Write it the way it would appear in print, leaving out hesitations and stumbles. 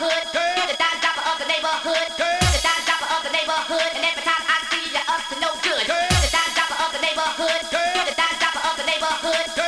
neighborhood. You're the dime dropper of the neighborhood. You're the dime dropper of the neighborhood. And every time I see you, you're up to no good. You're the dime dropper of the neighborhood. You're the dime dropper of the neighborhood.